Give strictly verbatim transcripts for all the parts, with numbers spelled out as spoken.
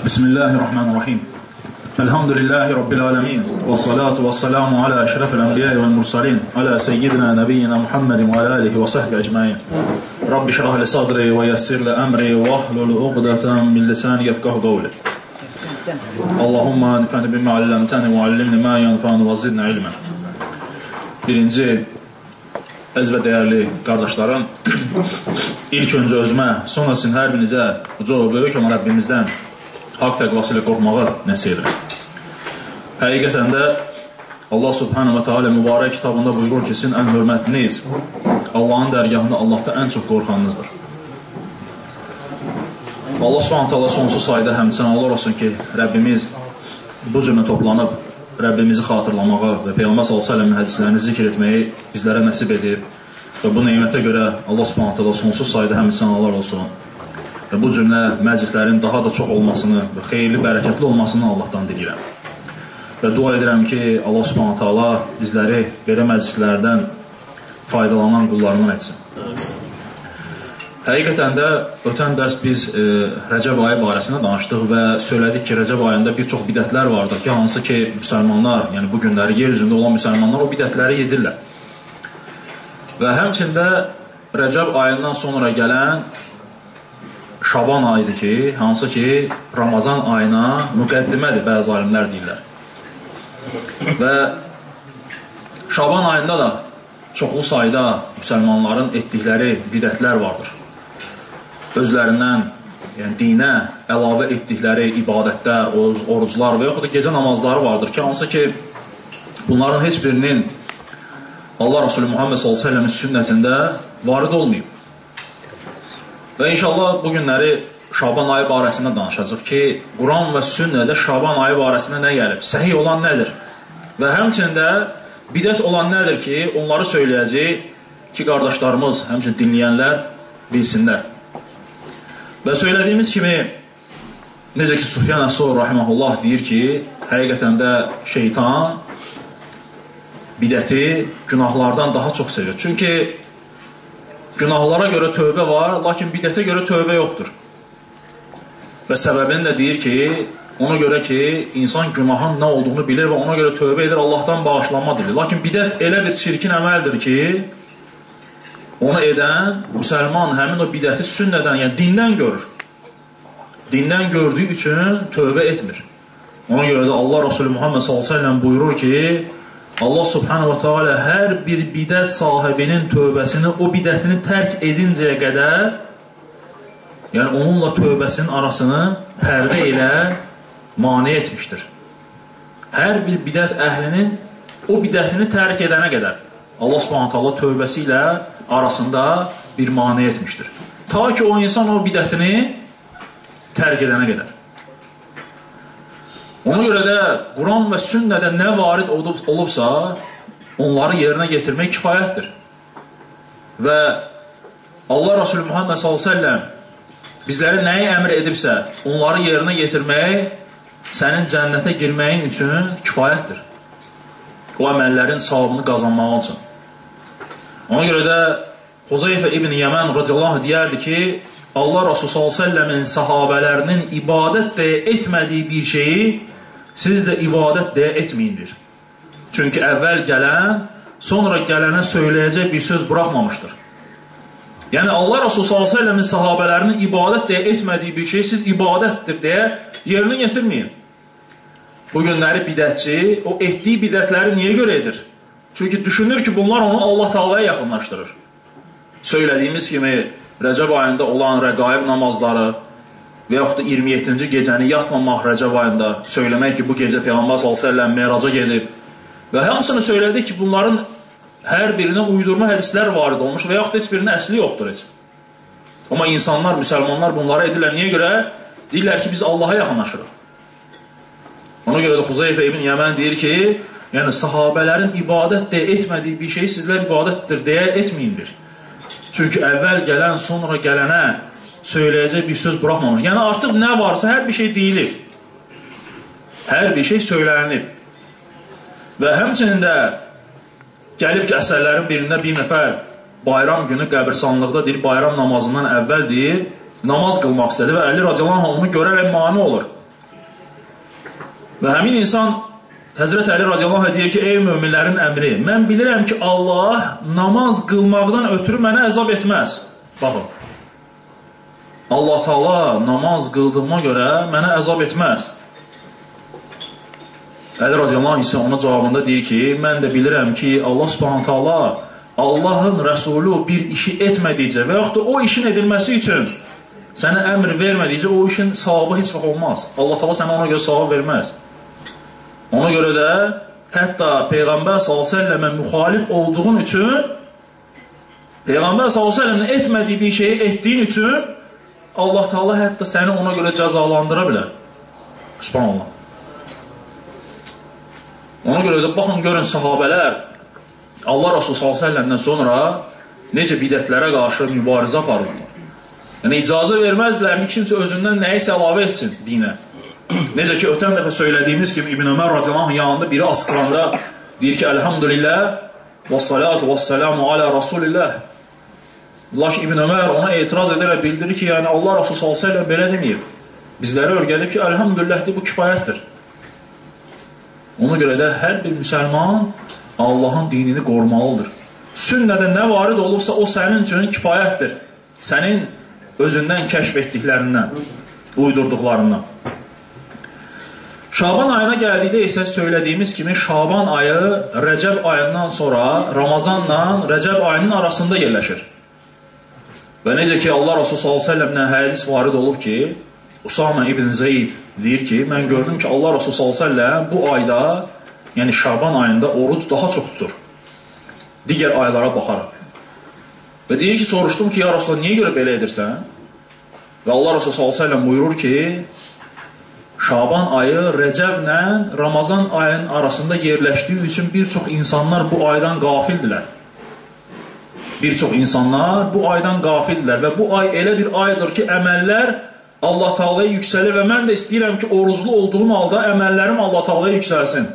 Bismillahirrahmanirrahim. Elhamdülillahi Rabbil alemin. Ve salatu ve selamu ala eşrefil enbiyai vel mursalin. Ala seyyidina nebiyyina Muhammedin ve ala alihi ve sahbihi ecmain. Rabbi şrah li sadri ve yessir li emri ve ahlul uqdatan min lisani yefkahu qavli. Allahumma nifani bima allamtani ve allimni ma yanfa'ni ve zidni ilmen. Birinci əziz və dəyərli qardaşlarım, ilk öncə özümə, sonra sizin hər birinizə uca və böyük olan Rəbbimizdən haqq təqvası ilə qorxmağı nəsib edirəm. Həqiqətən də Allah subhanahu wa ta'ala mübarək kitabında buyurur ki, sizin ən hörmətliniz Allahın dərgahında Allahda ən çox qorxanınızdır. Allah subhanahu wa ta'ala sonsuz sayda həmsənalar olsun ki, Rəbbimiz bu cürlə toplanıb Rəbbimizi xatırlamağı və Peyğəmbər sallallahu əleyhi və səlləmin hədislərini zikr etməyi bizlərə nəsib edib və bu nemətə görə Allah subhanahu wa ta'ala sonsuz sayda həmsənalar olsun və bu cümlə məclislərin daha da çox olmasını və xeyirli, bərəkətli olmasını Allahdan diləyirəm. Və dua edirəm ki, Allah subhanahu wa ta'ala bizləri belə məclislərdən faydalanan qullarından etsin. Həqiqətən də ötən dərs biz e, Rəcəb ayı barəsində danışdıq və söylədik ki, Rəcəb ayında bir çox bidətlər vardır ki, hansı ki, müsəlmanlar, yəni bu günləri yer üzündə olan müsəlmanlar o bidətləri yedirlər. Və həmçində Rəcəb ayından sonra gələn Şaban ayıdır ki, hansı ki, Ramazan ayına müqəddimədir, bəzi alimlər deyirlər. Və Şaban ayında da çoxlu sayda müsəlmanların etdikləri bidətlər vardır. Özlərindən, yəni dinə əlavə etdikləri ibadətlər, oruclar və yaxud da gecə namazları vardır ki, hansı ki, bunların heç birinin Allah Resulü Muhammed sallallahu əleyhi və səlləmin sünnətində varid olmayıb. Və inşallah bu günləri Şaban ayı barəsində danışacaq ki, Quran və sünnədə Şaban ayı barəsində nə gəlib, səhih olan nədir? Və həmçində bidət olan nədir ki, onları söyləyəcək ki, qardaşlarımız, həmçinin dinləyənlər bilsinlər. Və söylədiyimiz kimi, necə ki, Sufyan Əs-Səuri rahiməhullah deyir ki, həqiqətən də şeytan bidəti günahlardan daha çox sevir. Çünki günahlara görə tövbə var, lakin bidətə görə tövbə yoxdur. Və səbəbini də deyir ki, ona görə ki, insan günahın nə olduğunu bilir və ona görə tövbə edir, Allahdan bağışlanma dilir. Lakin bidət elə bir çirkin əməldir ki, onu edən müsəlman həmin o bidəti sünnədən, yəni dindən görür. Dindən gördüyü üçün tövbə etmir. Ona görə də Allah Resulü Muhammed sallallahu əleyhi və səlləm buyurur ki, Allah subhanahu wa ta'ala hər bir bidət sahibinin tövbəsini, o bidətini tərk edincəyə qədər, yəni onunla tövbəsinin arasını pərdə ilə mane etmişdir. Hər bir bidət əhlinin o bidətini tərk edənə qədər Allah subhanahu ta'ala tövbəsi ilə arasında bir mane etmişdir. Ta ki o insan o bidətini tərk edənə qədər. Ona görə də Quran və sünnədə nə varid olubsa, onları yerinə getirmək kifayətdir. Və Allah Resulü Muhammed sallallahu əleyhi və səlləm bizləri nəyi əmr edibsə, onları yerinə getirmək sənin cənnətə girməyin üçün kifayətdir. O əməllərin savabını qazanmaq üçün. Ona görə də Huzeyfə ibn Yəmən radiyallahu anh deyərdi ki, Allah Rasulü sallallahu əleyhi və səlləmin sahabələrinin ibadət deyə etmədiyi bir şeyi siz də ibadət deyə etməyindir. Çünki əvvəl gələn, sonra gələnə söyləyəcək bir söz buraxmamışdır. Yəni Allah Rasulü sallallahu əleyhi və səlləmin sahabələrinin ibadət deyə etmədiyi bir şeyi siz ibadətdir deyə yerinə getirməyin. Bu günləri bidətçi o etdiyi bidətləri niyə görə edir? Çünki düşünür ki, bunlar onu Allah Taala'ya yaxınlaşdırır. Söylədiyimiz kimi Rəcəb ayında olan rəqaib namazları və yaxud da iyirmi yeddinci gecəni yatmamaq Rəcəb ayında söyləmək ki, bu gecə Peyğəmbər sallallahu əleyhi və səlləm meraca gedib və hamısını söylədik ki, bunların hər birinə uydurma hədislər varid olmuş və yaxud da heç birinin əsli yoxdur heç. Amma insanlar, müsəlmanlar bunları edirlər. Niyə görə? Deyirlər ki, biz Allaha yaxınlaşırıq. Ona görə də Huzeyfə ibn Yəmən deyir ki, yəni sahabələrin ibadət deyə etmədiyi bir şeyi sizlər ibadətdir deyə etməyindir. Çünki əvvəl gələn, sonra gələnə söyləyəcək bir söz buraxmamış. Yəni artıq nə varsa hər bir şey deyilir. Hər bir şey söylənir. Və həmçinin də gəlib ki, əsərlərin birində bir nəfər bayram günü qəbirstanlıqda deyir, bayram namazından əvvəl deyir, namaz qılmaq istədi və Əli radiyallahu anh onu görərək mane olur. Və həmin insan Həzrət Əli radiyallahu anh deyir ki, ey möminlərin əmri, mən bilirəm ki, Allah namaz qılmaqdan ötürü mənə əzab etməz. Baxın, Allah Taala namaz qıldığıma görə mənə əzab etməz. Əli radiyallahu anh isə ona cavabında deyir ki, mən də bilirəm ki, Allah subhanahu taala Allahın Rəsulü bir işi etmədikcə və yaxud da o işin edilməsi üçün sənə əmr vermədikcə o işin savabı heç vaxt olmaz. Allah Taala sənə ona görə savab verməz. Ona görə də hətta Peyğəmbər sallallahu əleyhi və səlləmə müxalif olduğun üçün, Peyğəmbər sallallahu əleyhi və səlləmin etmədiyi bir şeyi etdiyin üçün Allah Taala hətta səni ona görə cəzalandıra bilər. Subhanallah. Ona görə də baxın görün sahabələr Allah Rasulü sallallahu əleyhi və səlləmdən sonra necə bidətlərə qarşı mübarizə aparırlar. Yəni icazə verməzdilər ki, kimsə özündən nəyisə əlavə etsin dinə. Necə ki, ötən dəfə söylədiyimiz kimi İbn Ömər radiyallahu anh yanında biri asqıranda deyir ki, Elhamdülillah və salatu və selamu alə Rasulillah. Lakin İbn Ömər ona etiraz edərək bildirir ki, yəni Allah Rasulü sallallahu əleyhi və səlləm belə deməyib. Bizlərə öyrədib ki, Elhamdülillah bu kifayətdir. Ona görə də hər bir müsəlman Allahın dinini qorumalıdır. Sünnədə nə varid olursa o sənin üçün kifayətdir. Sənin özündən kəşf etdiklərindən, uydurduqlarından. Şaban ayına gəldikdə isə söylədiyimiz kimi Şaban ayı Rəcəb ayından sonra Ramazanla Rəcəb ayının arasında yerləşir. Və necə ki Allah Rasulü sallallahu əleyhi və səlləmdən hədis varid olub ki, Usama ibn Zeyd deyir ki, mən gördüm ki Allah Rasulü sallallahu əleyhi və səlləm bu ayda, yəni Şaban ayında oruc daha çox tutur. Digər aylara baxaraq. Və deyir ki, soruşdum ki, ya Rasulullah, niyə görə belə edirsən? Və Allah Rasulü sallallahu əleyhi və səlləm buyurur ki, Şaban ayı Rəcəblə Ramazan ayının arasında yerləşdiyi üçün bir çox insanlar bu aydan qafildilər. Bir çox insanlar bu aydan qafildilər və bu ay elə bir aydır ki, əməllər Allah Taala'ya yüksəlir və mən də istəyirəm ki, oruclu olduğum halda əməllərim Allah Taala'ya yüksəlsin.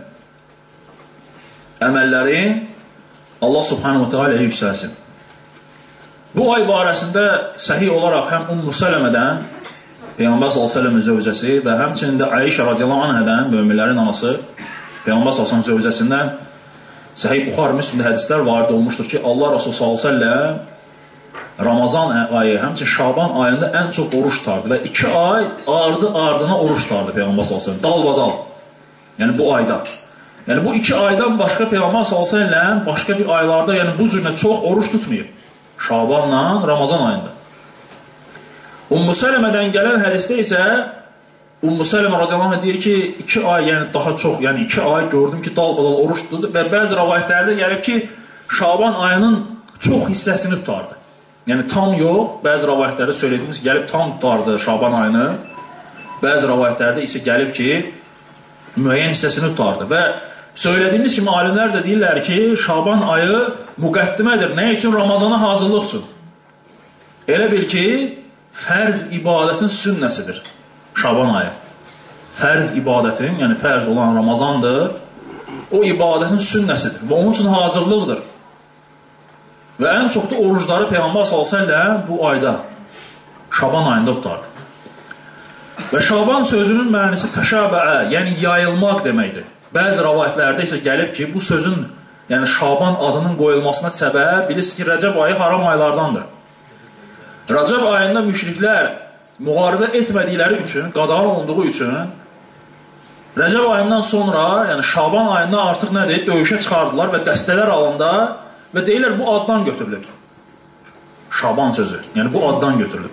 Əməllərim Allah Subhanahu Taala'ya yüksəlsin. Bu ay barəsində səhih olaraq həm Ümmü Sələmədən, Peyğəmbər sallallahu əleyhi və səlləmin zövcəsi və həmçinin də Ayşə radiyallahu anhadan, möminlərin anası, Peyğəmbər sallallahu əleyhi və səlləm zövcəsindən Səhih Buxari, Müslimdə hədislər varid olmuşdur ki, Allah Rasulü sallallahu əleyhi və səlləm Ramazan ayı, həmçinin Şaban ayında ən çox oruç tutardı və iki ay ardı-ardına oruç tutardı Peyğəmbər sallallahu əleyhi və səlləm, dalbadal. Yəni bu ayda. Yəni bu iki aydan başqa Peyğəmbər sallallahu əleyhi və səlləm başqa bir aylarda, yəni bu cürlə çox oruç tutmayıb. Şabanla Ramazan ayında. Ümmü Sələmədən gələn hədisdə isə Ümmü Sələmə radiyallahu anh deyir ki, iki ay, yəni daha çox, yəni iki ay gördüm ki, dalbadal oruç tutdu və bəzi rəvayətlərdə gəlib ki, Şaban ayının çox hissəsini tutardı. Yəni tam yox, bəzi rəvayətlərdə söylədiyimiz gəlib tam tutardı Şaban ayını, bəzi rəvayətlərdə isə gəlib ki, müəyyən hissəsini tutardı və söylədiyimiz kimi alimlər də deyirlər ki, Şaban ayı müqəddimədir. Nə üçün? Ramazana hazırlıq üçün. Elə bil ki, fərz ibadətin sünnəsidir Şaban ayı. Fərz ibadətin, yəni fərz olan Ramazandır, o ibadətin sünnəsidir və onun üçün hazırlıqdır. Və ən çox da orucları Peyğəmbər sallallahu əleyhi və səlləm bu ayda, Şaban ayında tutardı. Və Şaban sözünün mənisi təşabəə, yəni yayılmaq deməkdir. Bəzi rəvayətlərdə isə gəlib ki, bu sözün, yəni Şaban adının qoyulmasına səbəb, bilirsiniz ki, Rəcəb ayı haram aylardandır. Rəcəb ayında müşriklər müharibə etmədikləri üçün, qadağan olunduğu üçün, Rəcəb ayından sonra, yəni Şaban ayında artıq nədir? Döyüşə çıxardılar və dəstələr alında və deyirlər, bu addan götürülür. Şaban sözü, yəni bu addan götürülür.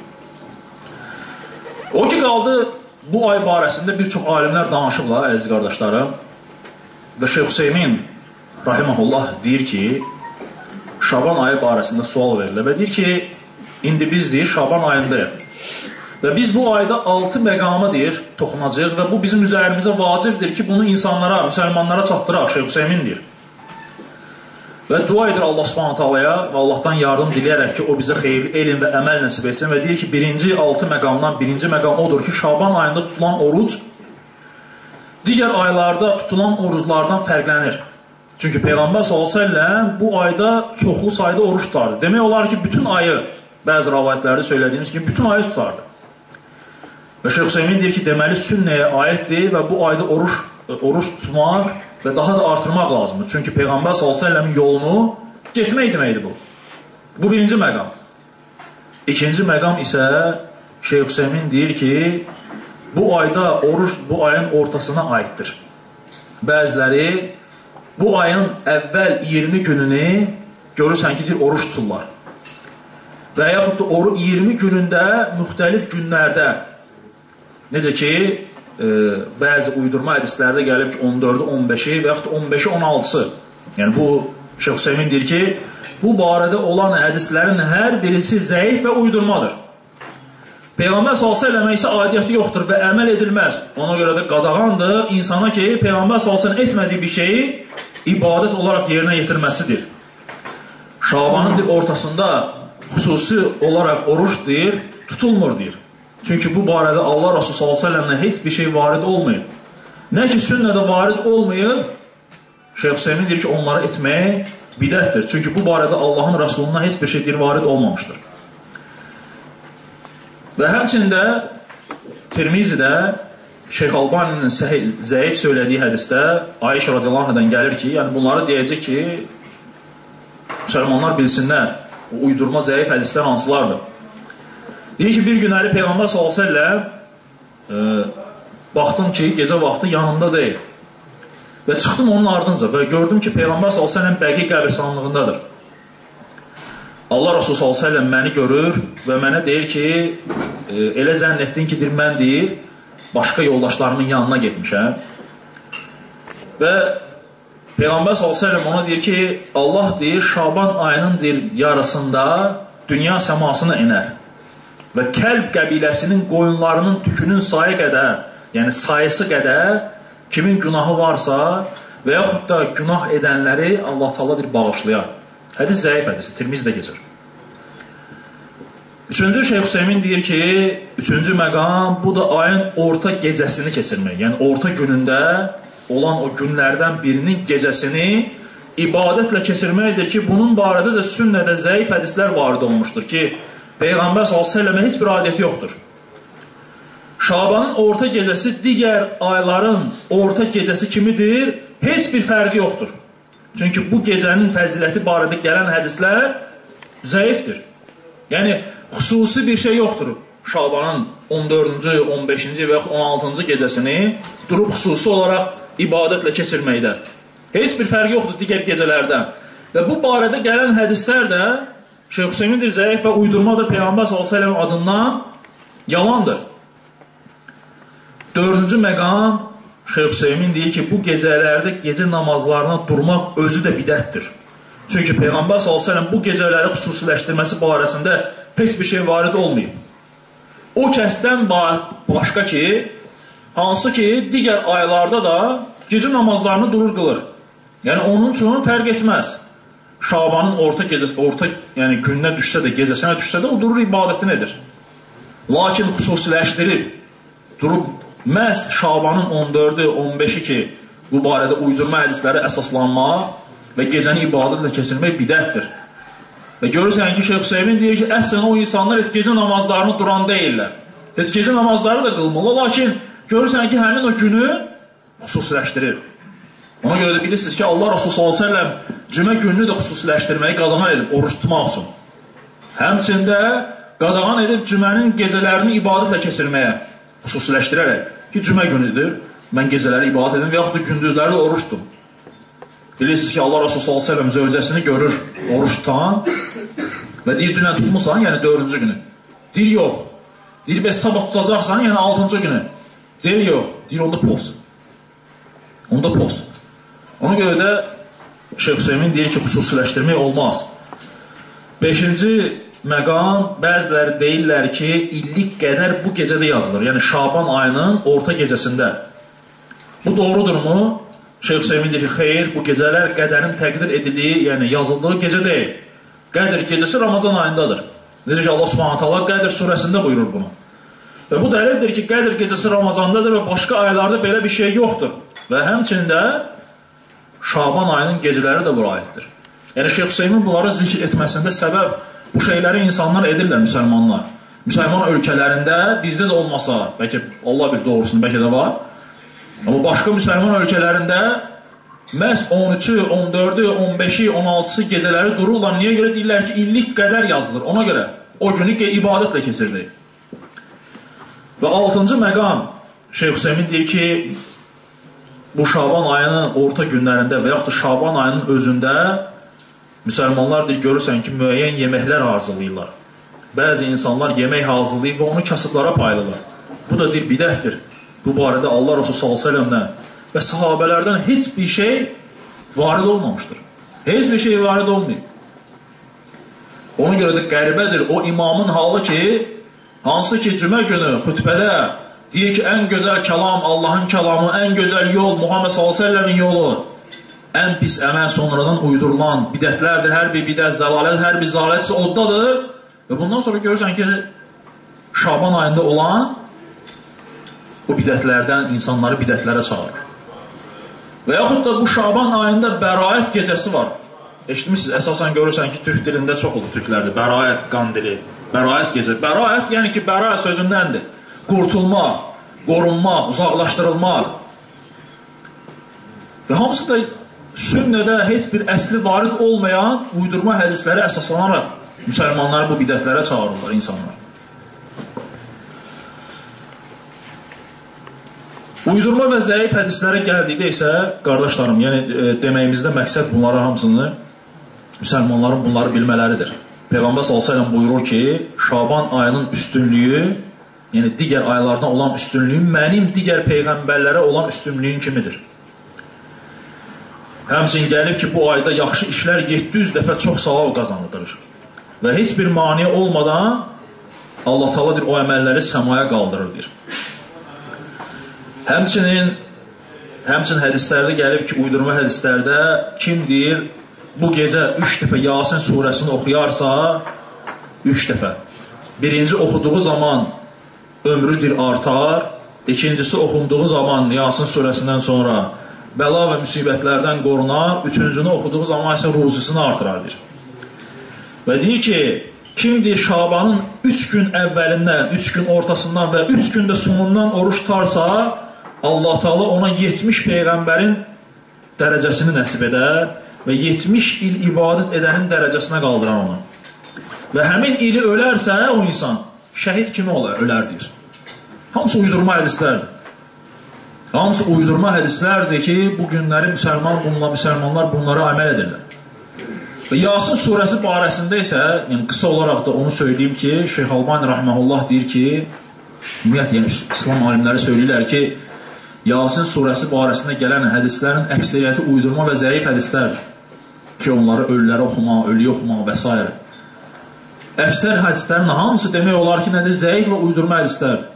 O ki, qaldı, bu ay barəsində bir çox alimlər danışıblar, əziz qardaşlarım. Və Şeyx Hüseymin, rahiməhullah, deyir ki, Şaban ayı barəsində sual verilir və deyir ki, indi biz deyir, Şaban ayındayıq. Və biz bu ayda altı məqama deyir, toxunacaq və bu bizim üzərimizə vacibdir ki, bunu insanlara, müsəlmanlara çatdıraq, Şeyx Hüseymin deyir. Və dua edir Allah Subhanahu taalaya və Allahdan yardım diləyərək ki, o bizə xeyirli elm və əməl nəsib etsin və deyir ki, birinci altı məqamdan birinci məqam odur ki, Şaban ayında tutulan oruc digər aylarda tutulan oruclardan fərqlənir. Çünki Peyğəmbər sallallahu əleyhi və səlləm bu ayda çoxlu sayda oruç tutardı. Demək olar ki, bütün ayı, bəzi rəvayətlərdə söylədiyimiz kimi, bütün ayı tutardı. Və Şeyx Hüseymin deyir ki, deməli sünnəyə aiddir və bu ayda oruç oruç tutmaq və daha da artırmaq lazımdır. Çünki Peyğəmbər sallallahu əleyhi və səlləmin yolunu getmək deməkdir bu. Bu birinci məqam. İkinci məqam isə Şeyx Hüseymin deyir ki, bu ayda oruç bu ayın ortasına aiddir. Bəziləri bu ayın əvvəl iyirmi gününü görürsən ki, deyir, oruç tuturlar. Və yaxud da oruç iyirmi günündə müxtəlif günlərdə, necə ki, e, bəzi uydurma hədislərdə gəlib ki, on dördü, on beşi və yaxud da on beşi, on altısı. Yəni bu, Şeyx Hüseymin deyir ki, bu barədə olan hədislərin hər birisi zəif və uydurmadır. Peyğəmbər sallallahu əleyhi və səlləm isə adiyyəti yoxdur və əməl edilməz. Ona görə də qadağandır insana ki, Peyğəmbər sallallahu əleyhi və səlləm etmədiyi bir şeyi ibadət olaraq yerinə yetirməsidir. Şabanın ortasında xüsusi olaraq oruç deyir, tutulmur deyir. Çünki bu barədə Allah Rasulü sallallahu əleyhi və səlləmlə heç bir şey varid olmayıb. Nə ki, sünnədə varid olmayıb, Şeyx Hüseymin deyir ki, onları etmək bidətdir. Çünki bu barədə Allahın Rasuluna heç bir şey deyir, varid olmamışdır. Və həmçində Tirmizidə Şeyx Albaninin zəif söylədiyi hədisdə Ayşə radiyallahu anhadan gəlir ki, yəni bunları deyəcək ki, müsəlmanlar bilsinlər, uydurma zəif hədislər hansılardır. Deyir ki, bir günləri Peyğəmbər sallallahu əleyhi və səlləm e, baxdım ki, gecə vaxtı yanında deyil. Və çıxdım onun ardınca və gördüm ki, Peyğəmbər sallallahu əleyhi və səlləm Bəqi qəbirstanlığındadır. Allah Rasulü sallallahu əleyhi və səlləm məni görür və mənə deyir ki, e, elə zənn etdin ki, deyir, mən deyir, başqa yoldaşlarımın yanına getmişəm. Və Peyğəmbər sallallahu əleyhi və səlləm ona deyir ki, Allah deyir, Şaban ayının deyir, yarısında dünya səmasına enər. Və Kəlb qəbiləsinin qoyunlarının tükünün sayı qədər, yəni sayısı qədər kimin günahı varsa və yaxud da günah edənləri Allah Taala deyir, bağışlayar. Hədis zəif hədis, Tirmizdə keçir. Üçüncü Şeyx Hüseymin deyir ki, üçüncü məqam, bu da ayın orta gecəsini keçirmək. Yəni orta günündə olan o günlərdən birinin gecəsini ibadətlə keçirməkdir ki, bunun barədə də sünnədə zəif hədislər varid olmuşdur ki, Peyğəmbər sallallahu əleyhi və səlləmə heç bir adəti yoxdur. Şabanın orta gecəsi digər ayların orta gecəsi kimidir, heç bir fərqi yoxdur. Çünki bu gecənin fəziləti barədə gələn hədislər zəifdir. Yəni, xüsusi bir şey yoxdur. Şabanın on dördüncü, on beşinci və yaxud on altıncı gecəsini durub xüsusi olaraq ibadətlə keçirməkdə. Heç bir fərqi yoxdur digər gecələrdən. Və bu barədə gələn hədislər də Şeyx Hüseymindir, zəif və uydurmadır Peyğəmbər sallallahu əleyhi və səlləm adından yalandır. Dördüncü məqam, Şeyx Hüseymin deyir ki, bu gecələrdə gecə namazlarına durmaq özü də bidətdir. Çünki Peyğəmbər sallallahu əleyhi və səlləm bu gecələri xüsusiləşdirməsi barəsində heç bir şey varid olmayıb. O kəsdən başqa ki, hansı ki, digər aylarda da gecə namazlarını durur qılır. Yəni, onun üçün fərq etməz. Şabanın orta gecəsi, orta yəni gününə düşsə də, gecəsinə düşsə də, o durur ibadətini edir. Lakin xüsusiləşdirib, durub məhz Şabanın on dördü, on beşi ki, bu barədə uydurma hədisləri əsaslanmaq və gecəni ibadətlə keçirmək bidətdir. Və görürsən ki, Şeyx Hüseymin deyir ki, əslən o insanlar heç gecə namazlarını duran deyirlər. Heç gecə namazları da qılmırlar, lakin görürsən ki, həmin o günü xüsusiləşdirir. Ona görə də bilirsiniz ki, Allah Rasulü sallallahu əleyhi və səlləm cümə gününü də xüsusiləşdirməyi qadağan edib, oruç tutmaq üçün. Həmçində qadağan edib cümənin gecələrini ibadətlə keçirməyə xüsusiləşdirərək ki, cümə günüdür, mən gecələri ibadət edim və yaxud da gündüzləri də oruç tutum. Bilirsiniz ki, Allah Rasulü sallallahu əleyhi və səlləm zövcəsini görür oruç tutan və deyir, dünən tutmusan, yəni dördüncü günü. Deyir, yox. Deyir, bəs sabah tutacaqsan, yəni altıncı günü. Deyir, yox. Deyir, onda poz. Onda poz. Ona görə də Şeyx Hüseymin deyir ki, xüsusiləşdirmək olmaz. Beşinci məqam, bəziləri deyirlər ki, illik qədər bu gecədə yazılır. Yəni, Şaban ayının orta gecəsində. Bu doğrudurmu? Şeyx Hüseymin deyir ki, xeyr, bu gecələr qədərin təqdir edildiyi, yəni yazıldığı gecə deyil. Qədr gecəsi Ramazan ayındadır. Necə ki, Allah Subhanahu taala Qədr surəsində buyurur bunu. Və bu dəlildir ki, Qədr gecəsi Ramazandadır və başqa aylarda belə bir şey yoxdur. Və həmçində Şaban ayının gecələri də bura aiddir. Yəni, Şeyx Hüseymin bunları zikr etməsində səbəb bu şeyləri insanlar edirlər, müsəlmanlar. Müsəlman ölkələrində, bizdə də olmasa, bəlkə Allah bir doğrusunu, bəlkə də var, Amma başqa müsəlman ölkələrində məhz on üçü, on dördü, on beşi, on altısı gecələri dururlar. Niyə görə deyirlər ki, illik qədər yazılır. Ona görə o günü ibadətlə keçirdik. Və altıncı məqam Şeyx Hüseymin deyir ki, bu Şaban ayının orta günlərində və yaxud da Şaban ayının özündə müsəlmanlar deyir, görürsən ki, müəyyən yeməklər hazırlayırlar. Bəzi insanlar yemək hazırlayır və onu kasıblara paylayırlar. Bu da deyir, bidətdir. Bu barədə Allah Resulü sallallahu əleyhi və səlləmdən və sahabələrdən heç bir şey varid olmamışdır. Heç bir şey varid olmayıb. Ona görə də qəribədir o imamın halı ki, hansı ki cümə günü xütbədə deyir ki, ən gözəl kəlam Allahın kəlamı, ən gözəl yol Muhammed sallallahu əleyhi və səlləmin yolu, ən pis əməl sonradan uydurulan bidətlərdir. Hər bir bidət zəlalət, hər bir zəlalət isə oddadır. Və bundan sonra görürsən ki, Şaban ayında olan bu bidətlərdən insanları bidətlərə çağırır. Və yaxud da bu Şaban ayında bəraət gecəsi var. Eşitmişsiniz, əsasən görürsən ki, türk dilində çox olur türklərdə. Bəraət qandili, bəraət gecəsi. Bəraət yəni ki, bəraət sözündəndir. Qurtulmaq, qorunmaq, uzaqlaşdırılmaq. Və hamısı da sünnədə heç bir əsli varid olmayan uydurma hədislərə əsaslanaraq müsəlmanları bu bidətlərə çağırırlar insanlar. Uydurma və zəif hədislərə gəldikdə isə, qardaşlarım, yəni e, deməyimizdə məqsəd bunları hamısını müsəlmanların bunları bilmələridir. Peyğəmbər sallallahu əleyhi və səlləm buyurur ki, Şaban ayının üstünlüyü, yəni digər aylardan olan üstünlüyü mənim digər peyğəmbərlərə olan üstünlüyüm kimidir. Həmçinin gəlib ki, bu ayda yaxşı işlər yeddi yüz dəfə çox savab qazanılır. Və heç bir maniyə olmadan Allah Taala deyir, o əməlləri səmaya qaldırır deyir. Həmçinin, həmçinin hədislərdə gəlib ki, uydurma hədislərdə kim deyir, bu gecə üç dəfə Yasin surəsini oxuyarsa, üç dəfə. Birinci oxuduğu zaman ömrüdür artar, ikincisi oxunduğu zaman Yasin surəsindən sonra bəla və müsibətlərdən qorunar, üçüncünü oxuduğu zaman isə ruzisini artırardır. Və deyir ki, kim deyir Şabanın üç gün əvvəlindən, üç gün ortasından və üç gündə sonundan oruç tutarsa, Allah Taala ona yetmiş peyğəmbərin dərəcəsini nəsib edər və yetmiş il ibadət edənin dərəcəsinə qaldırar onu. Və həmin ili ölərsə o insan şəhid kimi olar, ölər deyir. Hamısı uydurma hədislərdir. Hamısı uydurma hədislərdir ki, bu günləri müsəlman, bununla, müsəlmanlar bunlara əməl edirlər. Və Yasin surəsi barəsində isə, yəni qısa olaraq da onu söyləyeyim ki, Şeyx Albani rahmehullah deyir ki, ümumiyyətlə, yəni İslam alimləri söyləyirlər ki, Yasin surəsi barəsində gələn hədislərin əksəriyyəti uydurma və zəif hədislərdir. Ki, onları ölüləri oxumaq, ölüyü oxumaq və s. Əksər hədislərin hamısı demək olar ki, nədir? Zəif və uydurma hədislərdir.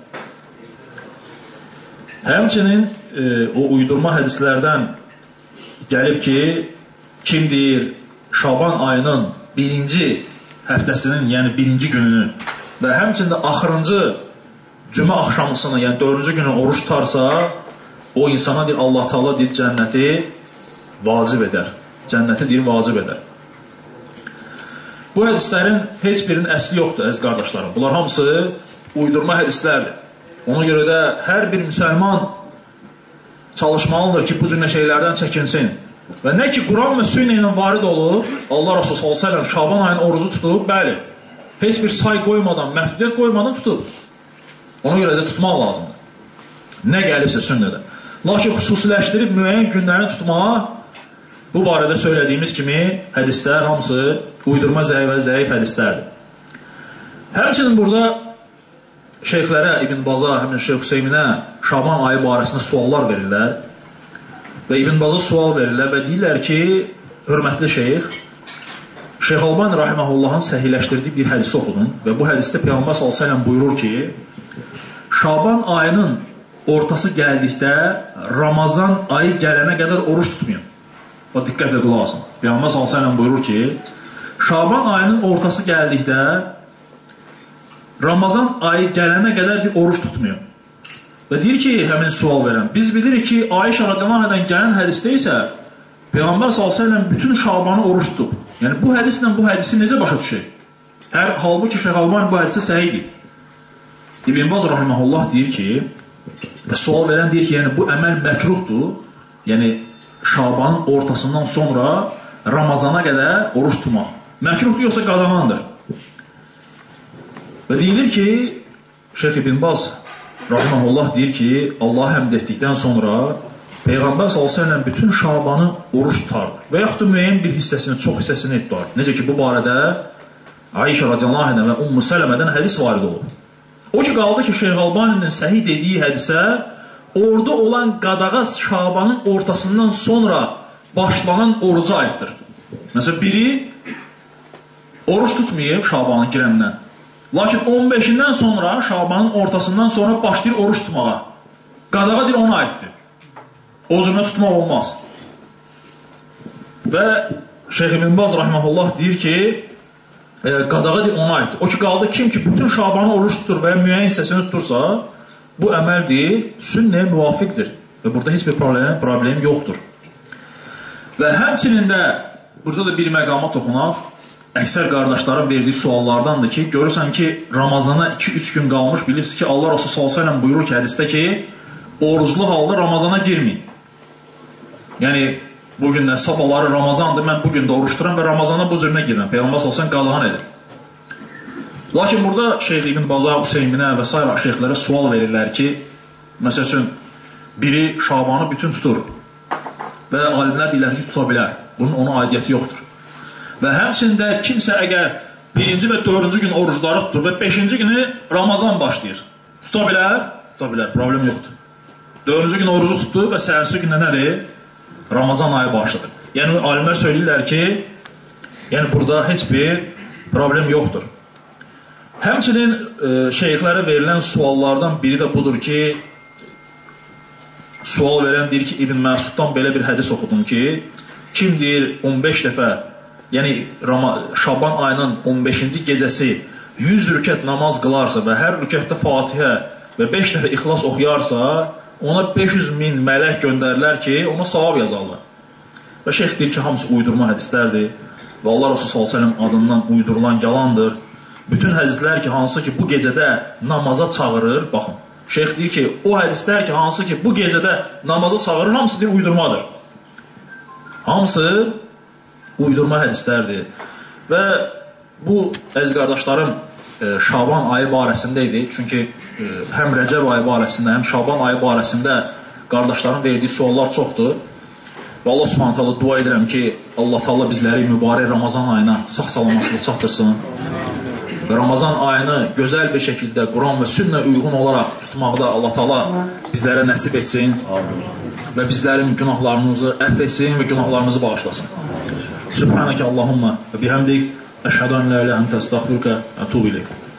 Həmçinin e, o uydurma hədislərdən gəlib ki, kim deyir, Şaban ayının birinci həftəsinin, yəni birinci gününü və həmçində axırıncı cümə axşamısını, yəni dördüncü günü oruç tutarsa, o insana deyir, Allah Taala deyir, cənnəti vacib edər. Cənnəti deyir, vacib edər. Bu hədislərin heç birinin əsli yoxdur, əziz qardaşlarım. Bunlar hamısı uydurma hədislərdir. Ona görə də hər bir müsəlman çalışmalıdır ki, bu cür şeylərdən çəkinsin. Və nə ki, Quran və sünnə ilə varid olub, Allah Resulü sallallahu əleyhi və səlləm Şaban ayının orucu tutub, bəli, heç bir say qoymadan, məhdudiyyət qoymadan tutub. Ona görə də tutmaq lazımdır. Nə gəlibsə sünnədə. Lakin xüsusiləşdirib müəyyən günlərini tutmağa, bu barədə söylədiyimiz kimi hədislər hamısı uydurma zəif və zəif hədislərdir. Həmçinin burada şeyxlərə, İbn Baza, həmin Şeyx Hüseyminə Şaban ayı barəsində suallar verirlər. Və İbn Baza sual verirlər və deyirlər ki, hörmətli şeyx, Şeyx Albani rahimehullahın səhiləşdirdiyi bir hədisi oxudum və bu hədisdə Peyğəmbər sallallahu əleyhi və səlləm buyurur ki, Şaban ayının ortası gəldikdə Ramazan ayı gələnə qədər oruç tutmayın. O diqqətlə qulaq asın. Peyğəmbər sallallahu əleyhi və səlləm buyurur ki, Şaban ayının ortası gəldikdə Ramazan ayı gələnə qədər ki, oruç tutmayın. Və deyir ki, həmin sual verən, biz bilirik ki, Ayşə radiyallahu anhadan gələn hədisdə isə Peyğəmbər sallallahu əleyhi və səlləm bütün Şabanı oruç tutub. Yəni bu hədislə bu hədisi necə başa düşək? Hər halbuki Şeyx Albani bu hədisi səhihdir. İbn Baz rahimehullah deyir ki, Və sual verən deyir ki, yəni bu əməl məkruhdur, yəni Şabanın ortasından sonra Ramazana qədər oruç tutmaq. Məkruhdur yoxsa qadağandır? Və deyilir ki, Şeyx İbn Baz rahimehullah deyir ki, Allah həmd etdikdən sonra Peyğəmbər sallallahu əleyhi və səlləm bütün Şabanı oruç tutardı və yaxud da müəyyən bir hissəsini, çox hissəsini tutardı. Necə ki, bu barədə Ayşə radiyallahu anhə və Ümmü Sələmədən hədis varid olub. O ki, qaldı ki, Şeyx Albaninin səhih dediyi hədisə orada olan qadağa Şabanın ortasından sonra başlanan oruca aiddir. Məsələn, biri oruç tutmayıb Şabanın girəndən. Lakin on beşindən sonra, Şabanın ortasından sonra başlayır oruç tutmağa. Qadağa deyir, ona aiddir. O cürünə tutmaq olmaz. Və Şeyx İbn Baz rahimehullah deyir ki, e, qadağa deyir, ona aiddir. O ki, qaldı kim ki, bütün Şabanı oruç tutur və müəyyən hissəsini tutursa, bu əməl deyil, sünnəyə müvafiqdir. Və burada heç bir problem, problem yoxdur. Və həmçinin də, burada da bir məqama toxunaq, əksər qardaşların verdiyi suallardandır ki, görürsən ki, Ramazana iki üç gün qalmış, bilirsiniz ki, Allah Rasulü sallallahu əleyhi və səlləm buyurur ki, hədisdə ki, oruclu halda Ramazana girməyin. Yəni, bu gündən sabahları Ramazandır, mən bu gün də oruç tuturam və Ramazana bu cürünə girirəm. Peyğəmbər sallallahu əleyhi və səlləm qadağan edir. Lakin burada Şeyx İbn Baza, Hüseyminə və sair şeyxlərə sual verirlər ki, məsəl üçün, biri Şabanı bütün tutur və alimlər deyirlər ki, tuta bilər. Bunun ona aidiyyəti yoxdur. Və həmçində kimsə əgər birinci və dördüncü gün orucları tutur və beşinci günü Ramazan başlayır, tuta bilər? Tuta bilər, problem yoxdur. Dördüncü gün orucu tutdu və səhərsi gündə nədir? Ramazan ayı başladı. Yəni, alimlər söyləyirlər ki, yəni burada heç bir problem yoxdur. Həmçinin e, şeyxlərə verilən suallardan biri də budur ki, sual verən deyir ki, İbn Məsuddan belə bir hədis oxudum ki, kim deyir on beş dəfə, yəni Şaban ayının on beşinci gecəsi yüz rükət namaz qılarsa və hər rükətdə Fatihə və beş dəfə İxlas oxuyarsa, ona beş yüz min mələk göndərilər ki, ona savab yazarlar. Və şeyx deyir ki, hamısı uydurma hədislərdir və Allah Rasulü sallallahu əleyhi və səlləm adından uydurulan yalandır. Bütün hədislər ki, hansı ki, bu gecədə namaza çağırır, baxın, şeyx deyir ki, o hədislər ki, hansı ki, bu gecədə namaza çağırır, hamısı deyir, uydurmadır. Hamısı uydurma hədislərdir. Və bu, əziz qardaşlarım, Şaban ayı barəsində idi. Çünki həm Rəcəb ayı barəsində, həm Şaban ayı barəsində qardaşların verdiyi suallar çoxdur. Və Allah Subhanahu taala dua edirəm ki, Allah Taala bizləri mübarək Ramazan ayına sağ-salamatlıqla çatdırsın. Və Ramazan ayını gözəl bir şəkildə Quran və sünnə uyğun olaraq tutmaqda Allah Taala bizlərə nəsib etsin və bizlərin günahlarımızı əfv etsin və günahlarımızı bağışlasın. Subhanəkə Allahumma və bihamdik əşhədu ən la ilahe illa ente estağfiruke və etûbü ileyk.